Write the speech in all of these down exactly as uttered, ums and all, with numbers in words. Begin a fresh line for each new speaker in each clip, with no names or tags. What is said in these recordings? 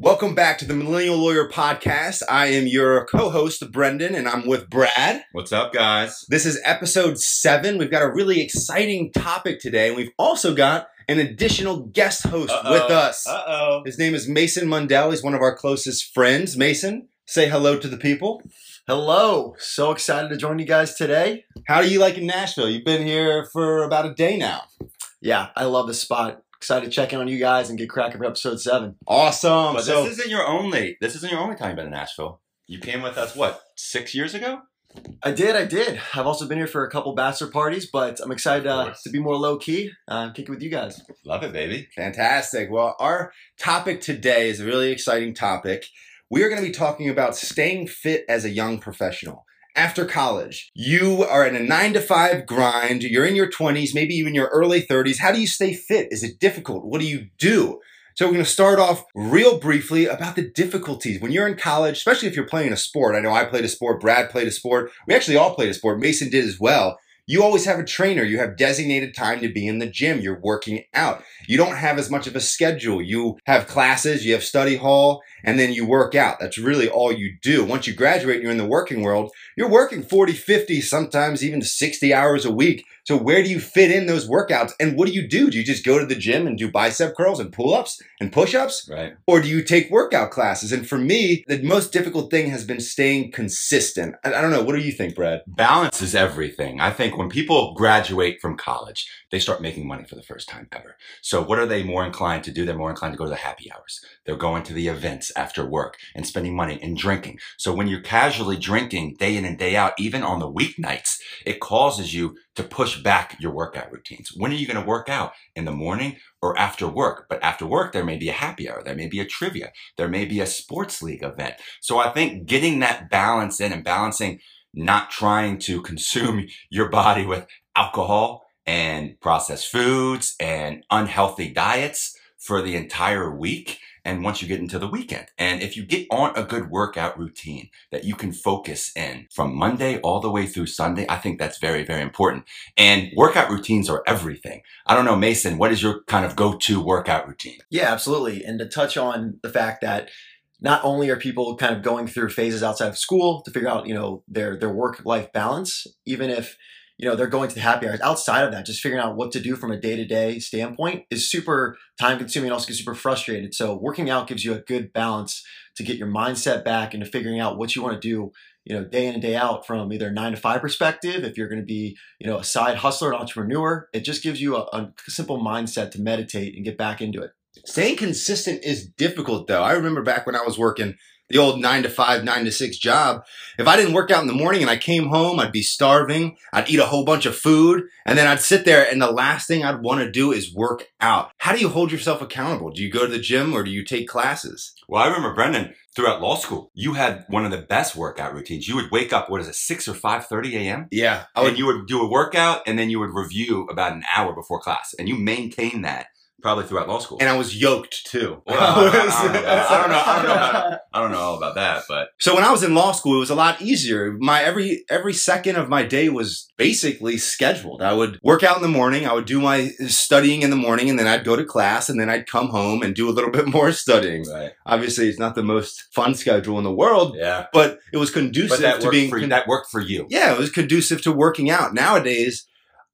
Welcome back to the Millennial Lawyer Podcast. I am your co-host, Brendan, and I'm with Brad.
What's up, guys?
This is episode seven. We've got a really exciting topic today, and we've also got an additional guest host
Uh-oh.
with us.
Uh-oh.
His name is Mason Mundell. He's one of our closest friends. Mason, say hello to the people.
Hello. So excited to join you guys today.
How do you like in Nashville? You've been here for about a day now.
Yeah, I love this spot. Excited to check in on you guys and get cracking for episode seven.
Awesome.
But
so
this isn't your only. This isn't your only time you've been in Nashville. You came with us what six years ago?
I did, I did. I've also been here for a couple bachelor parties, but I'm excited uh,
course.
to be more low key. Uh, kick it with you guys.
Love it, baby.
Fantastic. Well, our topic today is a really exciting topic. We are going to be talking about staying fit as a young professional. After college, you are in a nine to five grind. You're in your twenties, maybe even your early thirties. How do you stay fit? Is it difficult? What do you do? So we're going to start off real briefly about the difficulties. When you're in college, especially if you're playing a sport. I know I played a sport. Brad played a sport. We actually all played a sport. Mason did as well. You always have a trainer. You have designated time to be in the gym. You're working out. You don't have as much of a schedule. You have classes, you have study hall, and then you work out. That's really all you do. Once you graduate and you're in the working world, you're working forty, fifty, sometimes even sixty hours a week. So where do you fit in those workouts? And what do you do? Do you just go to the gym and do bicep curls and pull-ups and push-ups?
Right.
Or do you take workout classes? And for me, the most difficult thing has been staying consistent. I I don't know. What do you think, Brad?
Balance is everything. I think when people graduate from college, they start making money for the first time ever. So what are they more inclined to do? They're more inclined to go to the happy hours. They're going to the events after work and spending money and drinking. So when you're casually drinking day in and day out, even on the weeknights, it causes you to push back your workout routines. When are you going to work out? In the morning or after work? But after work, there may be a happy hour. There may be a trivia. There may be a sports league event. So I think getting that balance in and balancing, not trying to consume your body with alcohol and processed foods and unhealthy diets for the entire week. And once you get into the weekend, and if you get on a good workout routine that you can focus in from Monday all the way through Sunday, I think that's very, very important. And workout routines are everything. I don't know, Mason, what is your kind of go-to workout routine?
Yeah, absolutely. And to touch on the fact that not only are people kind of going through phases outside of school to figure out, you know, their, their work-life balance, even if you know, they're going to the happy hours. Outside of that, just figuring out what to do from a day-to-day standpoint is super time-consuming and also gets super frustrated. So working out gives you a good balance to get your mindset back into figuring out what you want to do, you know, day in and day out from either a nine to five perspective. If you're going to be, you know, a side hustler, an entrepreneur, it just gives you a, a simple mindset to meditate and get back into it.
Staying consistent is difficult, though. I remember back when I was working the old nine to five, nine to six job. If I didn't work out in the morning and I came home, I'd be starving. I'd eat a whole bunch of food, and then I'd sit there, and the last thing I'd want to do is work out. How do you hold yourself accountable? Do you go to the gym or do you take classes?
Well, I remember, Brendan, throughout law school, you had one of the best workout routines. You would wake up, what is it, six or five thirty a.m.?
Yeah. I
And
would,
you would do a workout, and then you would review about an hour before class. And you maintain that probably throughout law school.
and I was yoked, too.
Well, I, I, I, don't know, I don't know. I don't know. About, I don't know all about that, but
So when I was in law school, it was a lot easier. My every every second of my day was basically scheduled. I would work out in the morning. I would do my studying in the morning, and then I'd go to class, and then I'd come home and do a little bit more studying.
right.
Obviously, it's not the most fun schedule in the world,
Yeah.
but it was conducive
But that
to
worked
being
for you.
con-
That worked for you.
yeah, it was conducive to working out. Nowadays,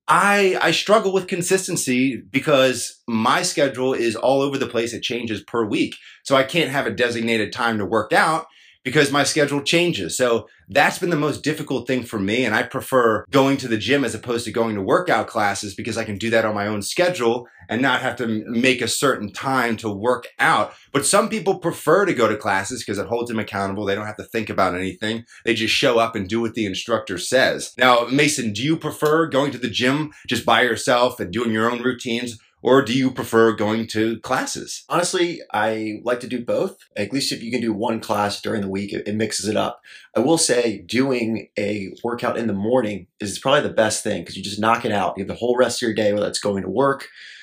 I I struggle with consistency because my schedule is all over the place. It changes per week. So I can't have a designated time to work out because my schedule changes. So that's been the most difficult thing for me. And I prefer going to the gym as opposed to going to workout classes because I can do that on my own schedule and not have to make a certain time to work out. But some people prefer to go to classes because it holds them accountable. They don't have to think about anything. They just show up and do what the instructor says. Now, Mason, do you prefer going to the gym just by yourself and doing your own routines? Or do you prefer going to classes?
Honestly, I like to do both. At least if you can do one class during the week, it, it mixes it up. I will say doing a workout in the morning is probably the best thing because you just knock it out. You have the whole rest of your day, whether it's going to work,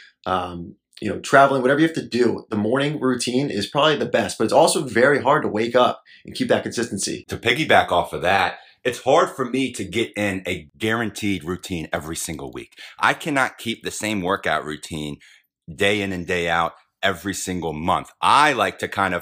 um, you know, traveling, whatever you have to do. The morning routine is probably the best, but it's also very hard to wake up and keep that consistency.
To piggyback off of that, it's hard for me to get in a guaranteed routine every single week. I cannot keep the same workout routine day in and day out every single month. I like to kind of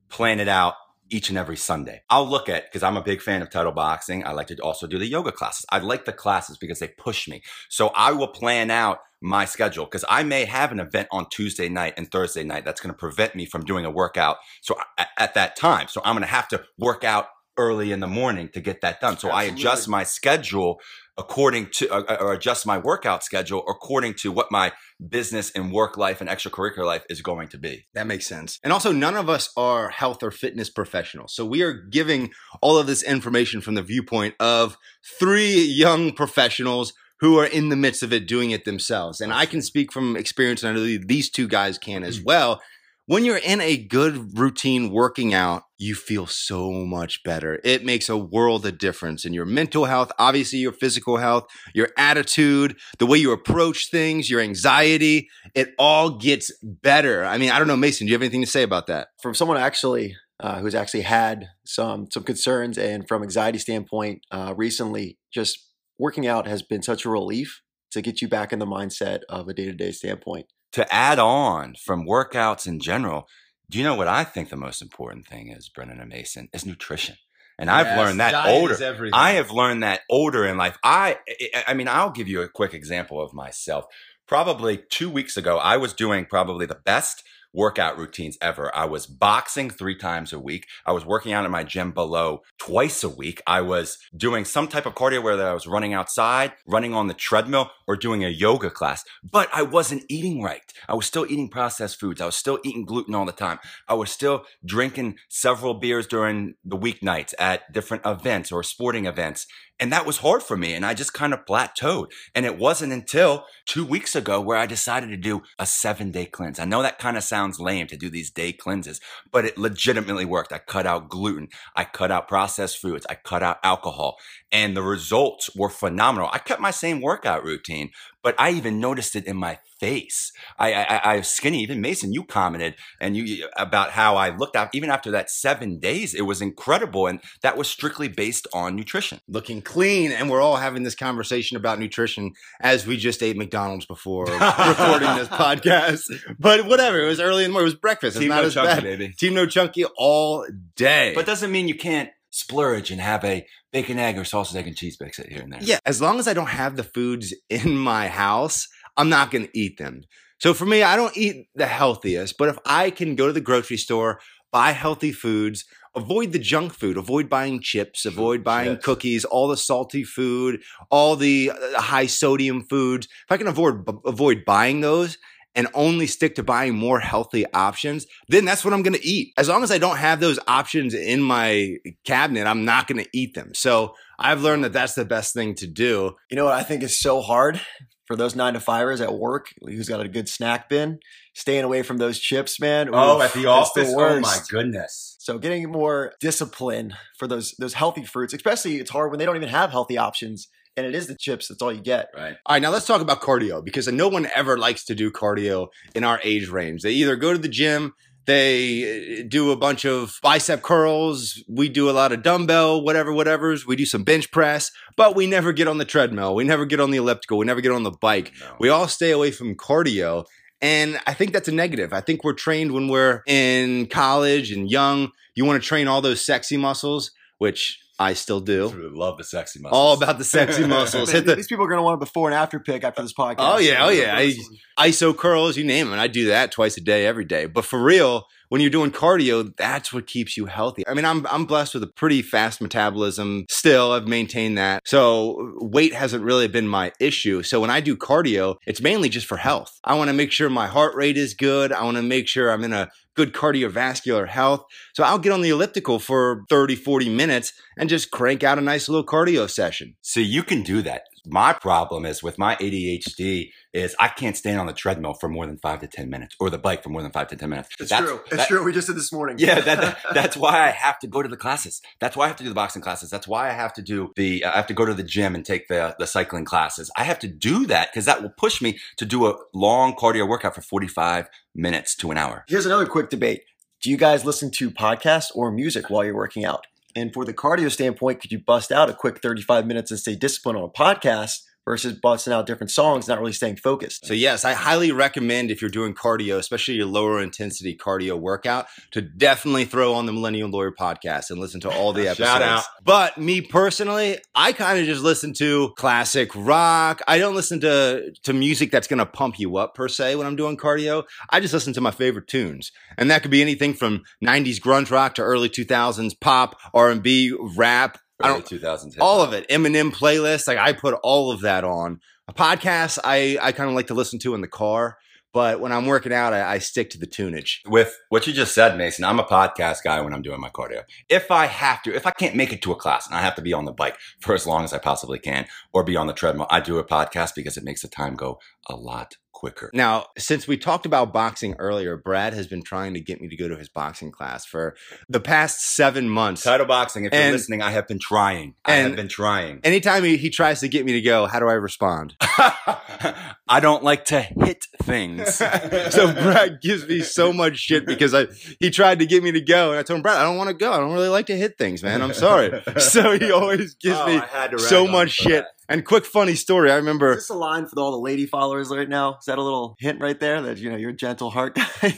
plan it out each and every Sunday. I'll look at, because I'm a big fan of Title Boxing, I like to also do the yoga classes. I like the classes because they push me. So I will plan out my schedule because I may have an event on Tuesday night and Thursday night that's going to prevent me from doing a workout so at, at that time. So I'm going to have to work out early in the morning to get that done. So Absolutely. I adjust my schedule according to, uh, or adjust my workout schedule according to what my business and work life and extracurricular life is going to be.
That makes sense. And also, none of us are health or fitness professionals. So we are giving all of this information from the viewpoint of three young professionals who are in the midst of it, doing it themselves. And I can speak from experience, and I know these two guys can as well. When you're in a good routine working out, you feel so much better. It makes a world of difference in your mental health, obviously your physical health, your attitude, the way you approach things, your anxiety. It all gets better. I mean, I don't know, Mason, do you have anything to say about that?
From someone actually uh, who's actually had some some concerns, and from anxiety standpoint, uh, recently, just working out has been such a relief to get you back in the mindset of a day-to-day standpoint.
To add on from workouts in general, do you know what I think the most important thing is, Brennan and Mason, is nutrition. And I've yes, learned that older. I have learned that older in life. I, I mean, I'll give you a quick example of myself. Probably two weeks ago, I was doing probably the best workout routines ever. I was boxing three times a week. I was working out at my gym below twice a week. I was doing some type of cardio, whether I was running outside, running on the treadmill, or doing a yoga class. But I wasn't eating right. I was still eating processed foods. I was still eating gluten all the time. I was still drinking several beers during the weeknights at different events or sporting events. And that was hard for me. And I just kind of plateaued. And it wasn't until two weeks ago where I decided to do a seven day cleanse. I know that kind of sounds lame to do these day cleanses, but it legitimately worked. I cut out gluten. I cut out processed foods. I cut out alcohol. And the results were phenomenal. I kept my same workout routine, but I even noticed it in my face. I, I, I was skinny. Even Mason, you commented and you about how I looked out. Even after that seven days, it was incredible. And that was strictly based on nutrition.
Looking clean. And we're all having this conversation about nutrition as we just ate McDonald's before recording this podcast. But whatever. It was early in the morning. It was breakfast. It's
Team
not
No
as
Chunky,
bad.
baby.
Team No Chunky all day.
But doesn't mean you can't splurge and have a bacon, egg, or sausage, egg, and cheese mix it here and there.
Yeah. As long as I don't have the foods in my house, I'm not going to eat them. So for me, I don't eat the healthiest, but if I can go to the grocery store, buy healthy foods, avoid the junk food, avoid buying chips, avoid buying chips. cookies, all the salty food, all the high sodium foods. If I can avoid avoid buying those and only stick to buying more healthy options, then that's what I'm going to eat. As long as I don't have those options in my cabinet, I'm not going to eat them. So I've learned that that's the best thing to do.
You know what I think is so hard for those nine to fivers at work who's got a good snack bin, staying away from those chips, man.
Oh,
Oof,
at the office?
the
Oh my goodness.
So getting more discipline for those those healthy fruits, especially it's hard when they don't even have healthy options. And it is the chips. That's all you get.
Right.
All right. Now let's talk about cardio, because no one ever likes to do cardio in our age range. They either go to the gym, they do a bunch of bicep curls. We do a lot of dumbbell, whatever, whatever's. We do some bench press, but we never get on the treadmill. We never get on the elliptical. We never get on the bike.
No.
We all stay away from cardio. And I think that's a negative. I think we're trained when we're in college and young. You want to train all those sexy muscles, which I still do.
I love the sexy muscles.
All about the sexy muscles. Hit the,
These people are going to want a before and after pic after this podcast.
Oh, yeah. Oh, yeah. I, I S O curls, you name it. I do that twice a day, every day. But for real, when you're doing cardio, that's what keeps you healthy. I mean, I'm I'm blessed with a pretty fast metabolism still. I've maintained that. So weight hasn't really been my issue. So when I do cardio, it's mainly just for health. I want to make sure my heart rate is good. I want to make sure I'm in a good cardiovascular health. So I'll get on the elliptical for thirty, forty minutes and just crank out a nice little cardio session.
So you can do that. My problem is with my A D H D is I can't stand on the treadmill for more than five to ten minutes or the bike for more than five to ten minutes.
It's that's, true. It's that, true. We just did this morning.
Yeah, that, that, that's why I have to go to the classes. That's why I have to do the boxing classes. That's why I have to do the, I have to go to the gym and take the, the cycling classes. I have to do that because that will push me to do a long cardio workout for forty-five minutes to an hour.
Here's another quick debate. Do you guys listen to podcasts or music while you're working out? And for the cardio standpoint, could you bust out a quick thirty-five minutes and stay disciplined on a podcast versus busting out different songs, not really staying focused.
So yes, I highly recommend if you're doing cardio, especially your lower intensity cardio workout, to definitely throw on the Millennial Lawyer podcast and listen to all the episodes.
Shout out.
But me personally, I kind of just listen to classic rock. I don't listen to, to music that's going to pump you up per se when I'm doing cardio. I just listen to my favorite tunes. And that could be anything from nineties grunge rock to early two thousands pop, R and B, rap. I
Early
don't,
two thousands.
all of it. Eminem playlist. Like I put all of that on. A podcast I, I kind of like to listen to in the car. But when I'm working out, I, I stick to the tunage.
With what you just said, Mason, I'm a podcast guy when I'm doing my cardio. If I have to, if I can't make it to a class and I have to be on the bike for as long as I possibly can or be on the treadmill, I do a podcast because it makes the time go a lot quicker.
Now, since we talked about boxing earlier, Brad has been trying to get me to go to his boxing class for the past seven months.
Title boxing, if
And-
you're listening, I have been trying. I
and-
have been trying.
Anytime he, he tries to get me to go, how do I respond?
I don't like to hit things.
So Brad gives me so much shit because I he tried to get me to go, and I told him, Brad, I don't want to go. I don't really like to hit things, man. I'm sorry. So he always gives
Oh,
me
I had to rag
so
on
much
for
shit.
that.
And quick funny story, I
Is
remember.
this a line for all the lady followers right now? Is that a little hint right there that, you know, you're a gentle heart guy?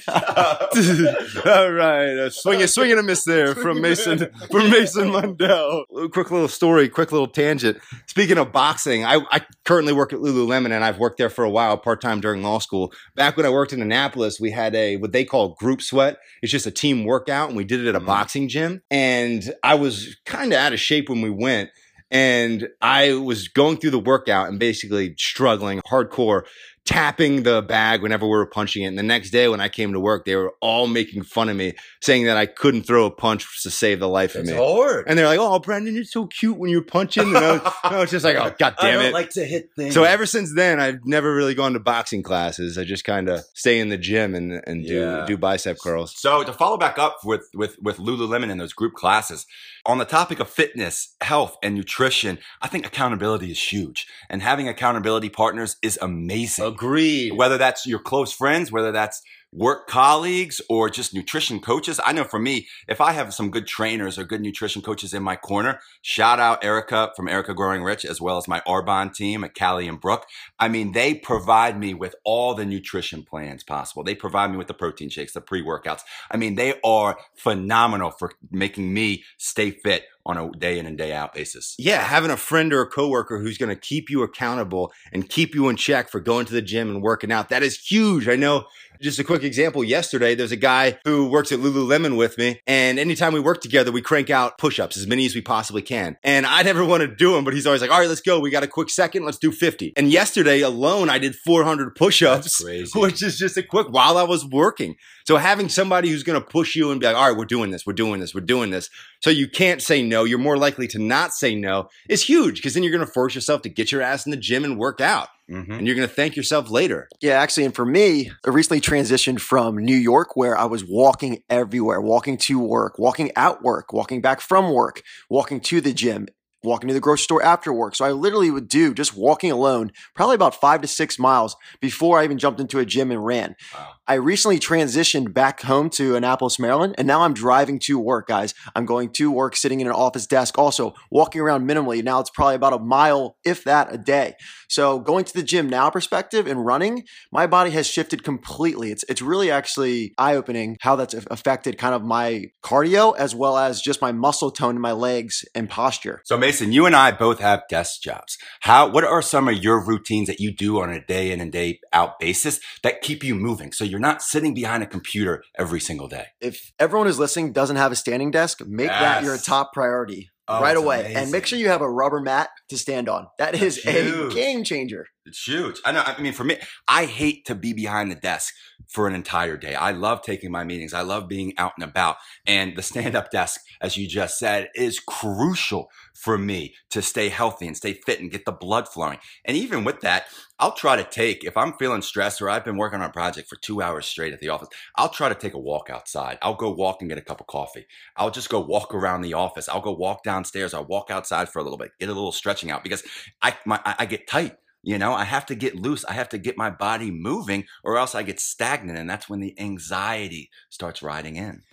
All right, uh, swing, swing and a miss there from Mason from Mason Mundell. Quick little story, quick little tangent. Speaking of boxing, I, I currently work at Lululemon, and I've worked there for a while, part time during law school. Back when I worked in Annapolis, we had a what they call group sweat. It's just a team workout, and we did it at a
Mhm.
boxing gym. And I was kind of out of shape when we went. And I was going through the workout and basically struggling hardcore, tapping the bag whenever we were punching it. And the next day when I came to work, they were all making fun of me, saying that I couldn't throw a punch to save the life of
It's
me.
hard.
And they're like, "Oh, Brandon, you're so cute when you're punching." And I was, I was just like, "Oh, God
I
damn
don't
it."
like to hit things.
So ever since then, I've never really gone to boxing classes. I just kind of stay in the gym and, and do,
Yeah.
do bicep curls.
So to follow back up with, with, with Lululemon and those group classes, on the topic of fitness, health, and nutrition, I think accountability is huge. And having accountability partners is amazing.
Agreed.
Whether that's your close friends, whether that's work colleagues or just nutrition coaches. I know for me, if I have some good trainers or good nutrition coaches in my corner, shout out Erica from Erica Growing Rich, as well as my Arbonne team at Callie and Brooke. I mean, they provide me with all the nutrition plans possible. They provide me with the protein shakes, the pre-workouts. I mean, they are phenomenal for making me stay fit on a day in and day out basis.
Yeah, having a friend or a coworker who's going to keep you accountable and keep you in check for going to the gym and working out, that is huge. I know, just a quick example, yesterday, there's a guy who works at Lululemon with me, and anytime we work together, we crank out push-ups, as many as we possibly can. And I never want to do them, but he's always like, all right, let's go. We got a quick second. Let's do fifty. And yesterday alone, I did four hundred push-ups,
That's crazy.
which is just a quick while I was working. So having somebody who's going to push you and be like, all right, we're doing this, we're doing this, we're doing this. So you can't say no. You're more likely to not say no is huge, because then you're going to force yourself to get your ass in the gym and work out.
Mm-hmm.
And you're going to thank yourself later.
Yeah, actually, and for me, I recently transitioned from New York, where I was walking everywhere, walking to work, walking at work, walking back from work, walking to the gym, walking to the grocery store after work. So I literally would do just walking alone, probably about five to six miles before I even jumped into a gym and ran.
Wow.
I recently transitioned back home to Annapolis, Maryland, and now I'm driving to work, guys. I'm going to work, sitting in an office desk, also walking around minimally. Now it's probably about a mile, if that, a day. So going to the gym now perspective and running, my body has shifted completely. It's it's really actually eye-opening how that's affected kind of my cardio as well as just my muscle tone in my legs and posture.
So Mason, you and I both have desk jobs. How? What are some of your routines that you do on a day in and day out basis that keep you moving? So you're not sitting behind a computer every single day.
If everyone who's listening doesn't have a standing desk, make that
Yes.
your top priority.
Oh,
right
it's
away.
amazing.
And make sure you have a rubber mat to stand on. That is
That's
a
huge.
game changer.
It's huge. I know. I mean, for me, I hate to be behind the desk for an entire day. I love taking my meetings. I love being out and about. And the stand-up desk, as you just said, is crucial for me to stay healthy and stay fit and get the blood flowing. And even with that, I'll try to take, if I'm feeling stressed or I've been working on a project for two hours straight at the office, I'll try to take a walk outside. I'll go walk and get a cup of coffee. I'll just go walk around the office. I'll go walk downstairs. I'll walk outside for a little bit, get a little stretching out, because I, my, I I get tight. You know, I have to get loose. I have to get my body moving, or else I get stagnant. And that's when the anxiety starts riding in.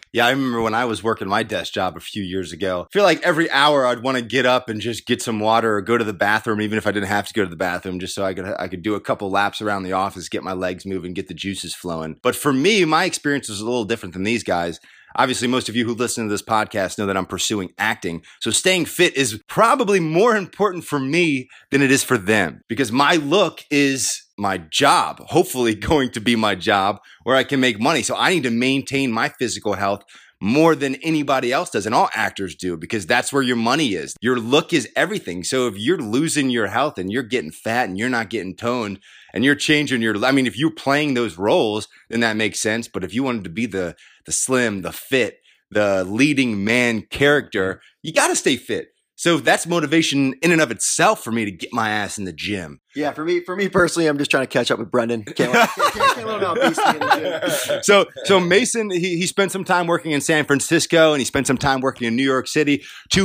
Yeah, I remember when I was working my desk job a few years ago. I feel like every hour I'd want to get up and just get some water or go to the bathroom, even if I didn't have to go to the bathroom, just so I could I could do a couple laps around the office, get my legs moving, get the juices flowing. But for me, my experience was a little different than these guys. Obviously, most of you who listen to this podcast know that I'm pursuing acting. So staying fit is probably more important for me than it is for them, because my look is my job, hopefully going to be my job where I can make money. So I need to maintain my physical health more than anybody else does. And all actors do, because that's where your money is. Your look is everything. So if you're losing your health and you're getting fat and you're not getting toned and you're changing your, I mean, if you're playing those roles, then that makes sense. But if you wanted to be the, the slim, the fit, the leading man character, you got to stay fit. So that's motivation in and of itself for me to get my ass in the gym.
Yeah, for me, for me personally, I'm just trying to catch up with Brendan. Can't, can't, can't, can't let him know I'm beasting in the gym.
So, so Mason, he, he spent some time working in San Francisco and he spent some time working in New York City, two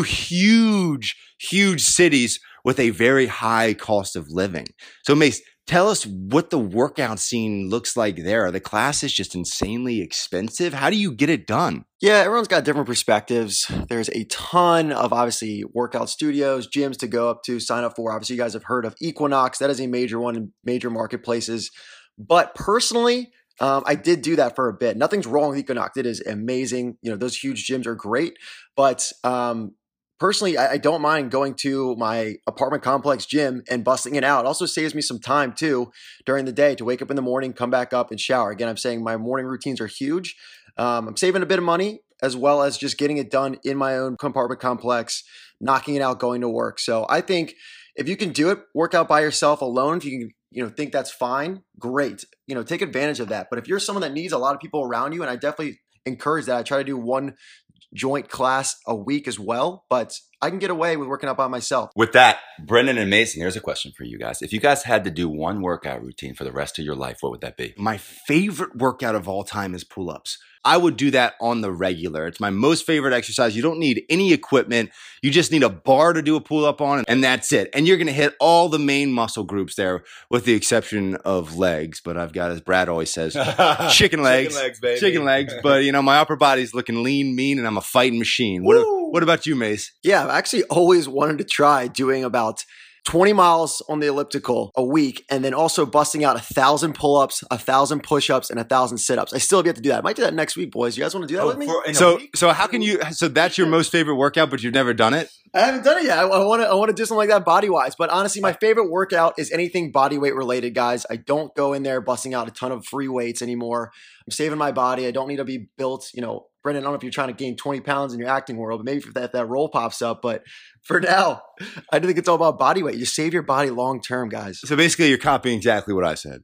huge, huge cities with a very high cost of living. So Mason, tell us what the workout scene looks like there. Are the classes just insanely expensive? How do you get it done?
Yeah, everyone's got different perspectives. There's a ton of obviously workout studios, gyms to go up to, sign up for. Obviously, you guys have heard of Equinox. That is a major one in major marketplaces. But personally, um, I did do that for a bit. Nothing's wrong with Equinox. It is amazing. You know, those huge gyms are great. But um, personally, I, I don't mind going to my apartment complex gym and busting it out. It also saves me some time too during the day to wake up in the morning, come back up and shower. Again, I'm saying my morning routines are huge. Um, I'm saving a bit of money as well as just getting it done in my own apartment complex, knocking it out, going to work. So I think if you can do it, work out by yourself alone, if you can, you know, think that's fine, great. You know, take advantage of that. But if you're someone that needs a lot of people around you, and I definitely encourage that, I try to do one joint class a week as well, but I can get away with working out by myself.
With that, Brendan and Mason, here's a question for you guys. If you guys had to do one workout routine for the rest of your life, what would that be?
My favorite workout of all time is pull-ups. I would do that on the regular. It's my most favorite exercise. You don't need any equipment. You just need a bar to do a pull-up on, and that's it. And you're going to hit all the main muscle groups there with the exception of legs. But I've got, as Brad always says, chicken legs.
Chicken legs, baby.
Chicken legs. But, you know, my upper body's looking lean, mean, and I'm a fighting machine. What, what about you, Mace?
Yeah, I've actually always wanted to try doing about twenty miles on the elliptical a week, and then also busting out a thousand pull-ups, a thousand push-ups, and a thousand sit-ups. I still have yet to do that. I might do that next week, boys. You guys want to do that
Oh,
with me?
for- in a
So,
week?
so how can you, so that's your most favorite workout, but you've never done it?
I haven't done it yet. I, I want to. I want to do something like that body-wise. But honestly, my favorite workout is anything body weight related, guys. I don't go in there busting out a ton of free weights anymore. I'm saving my body. I don't need to be built. You know, Brendan, I don't know if you're trying to gain twenty pounds in your acting world, but maybe if that, if that role pops up. But for now, I think it's all about body weight. You save your body long term, guys.
So basically you're copying exactly what I said.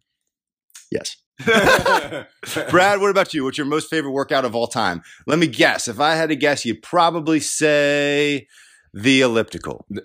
Yes.
Brad, what about you? What's your most favorite workout of all time? Let me guess. If I had to guess, you'd probably say the elliptical.
No,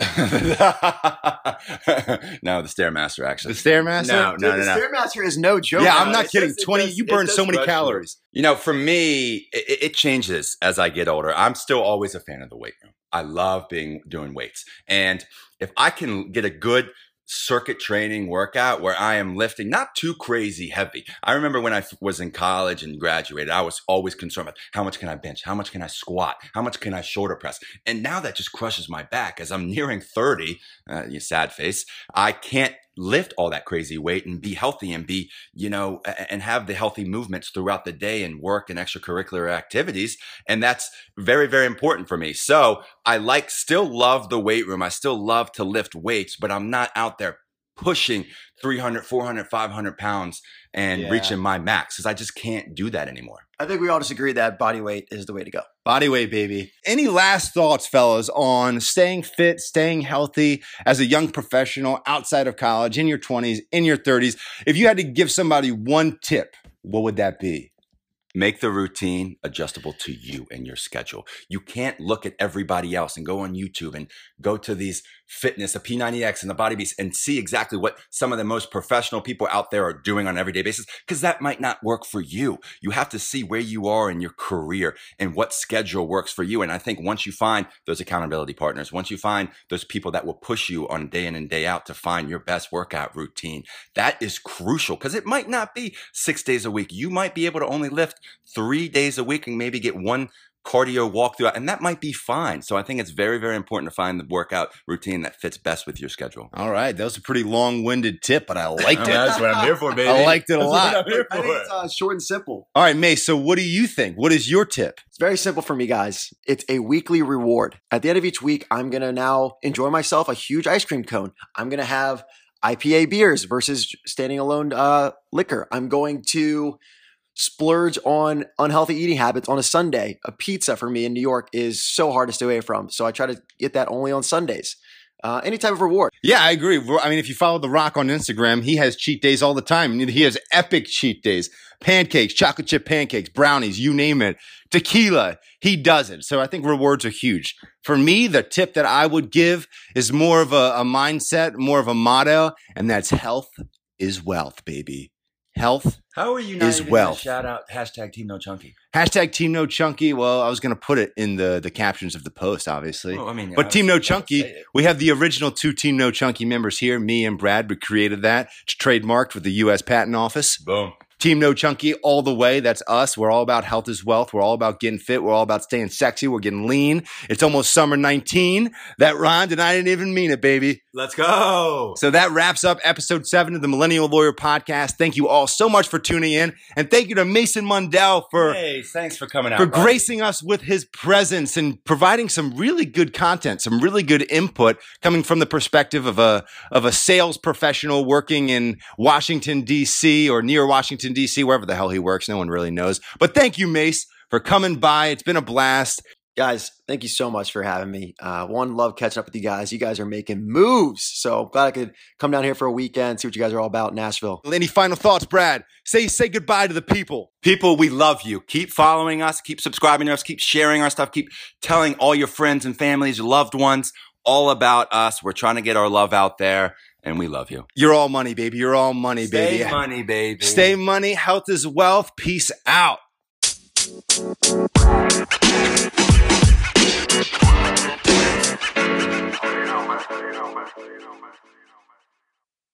the Stairmaster, actually.
The Stairmaster?
No,
Dude,
no,
the
no, no.
Stairmaster is no joke.
Yeah, I'm
No,
not
it
kidding.
does- it
twenty,
does-
you
it
burn
does
so many
crush you.
calories.
You know, for me, it, it changes as I get older. I'm still always a fan of the weight room. I love being doing weights. And if I can get a good circuit training workout where I am lifting not too crazy heavy. I remember when I f- was in college and graduated, I was always concerned about how much can I bench? How much can I squat? How much can I shoulder press? And now that just crushes my back as I'm nearing thirty, uh, you sad face, I can't lift all that crazy weight and be healthy and be, you know, and have the healthy movements throughout the day and work and extracurricular activities. And that's very, very important for me. So I like, still love the weight room. I still love to lift weights, but I'm not out there pushing three hundred, four hundred, five hundred pounds and
Yeah.
reaching my max because I just can't do that anymore.
I think we all just agree that body weight is the way to go.
Body weight, baby. Any last thoughts, fellas, on staying fit, staying healthy as a young professional outside of college, in your twenties, in your thirties? If you had to give somebody one tip, what would that be?
Make the routine adjustable to you and your schedule. You can't look at everybody else and go on YouTube and go to these fitness, the P ninety X and the Body Beast and see exactly what some of the most professional people out there are doing on an everyday basis, because that might not work for you. You have to see where you are in your career and what schedule works for you. And I think once you find those accountability partners, once you find those people that will push you on day in and day out to find your best workout routine, that is crucial, because it might not be six days a week. You might be able to only lift three days a week and maybe get one cardio walk through, and that might be fine. So I think it's very, very important to find the workout routine that fits best with your schedule.
All right. That was a pretty long-winded tip, but I liked it.
That's what I'm here for, baby.
I liked it a lot.
I think it's uh, short and simple.
All right, Mace, so what do you think? What is your tip?
It's very simple for me, guys. It's a weekly reward. At the end of each week, I'm going to now enjoy myself a huge ice cream cone. I'm going to have I P A beers versus standing alone uh, liquor. I'm going to splurge on unhealthy eating habits on a Sunday. A pizza for me in New York is so hard to stay away from. So I try to get that only on Sundays. Uh, any type of reward.
Yeah, I agree. I mean, if you follow The Rock on Instagram, he has cheat days all the time. He has epic cheat days. Pancakes, chocolate chip pancakes, brownies, you name it. Tequila, he does it. So I think rewards are huge. For me, the tip that I would give is more of a, a mindset, more of a motto, and that's health is wealth, baby. Health
How are you not
is
even
wealth.
Shout out hashtag Team No Chunky.
Hashtag Team No Chunky. Well, I was going to put it in the, the captions of the post, obviously.
Well, I mean,
but Team No
obviously,
Chunky, we have the original two Team No Chunky members here. Me and Brad, we created that. It's trademarked with the U S Patent Office.
Boom.
Team No Chunky all the way. That's us. We're all about health is wealth. We're all about getting fit. We're all about staying sexy. We're getting lean. It's almost summer nineteen. That rhymed, and I didn't even mean it, baby.
Let's go.
So that wraps up episode seven of the Millennial Lawyer Podcast. Thank you all so much for tuning in. And thank you to Mason Mundell for,
hey, thanks for coming out.
for
buddy.
gracing us with his presence and providing some really good content, some really good input coming from the perspective of a, of a sales professional working in Washington, D C or near Washington, D C, wherever the hell he works. No one really knows. But thank you, Mace, for coming by. It's been a blast.
Guys, thank you so much for having me. Uh, one, love catching up with you guys. You guys are making moves. So glad I could come down here for a weekend, see what you guys are all about in Nashville.
Any final thoughts, Brad? Say say goodbye to the people.
People, we love you. Keep following us. Keep subscribing to us. Keep sharing our stuff. Keep telling all your friends and families, your loved ones, all about us. We're trying to get our love out there, and we love you.
You're all money, baby. You're all money,
Stay
baby.
money, baby.
Stay money. Health is wealth. Peace out.
You know, man. You know, man. You know, man.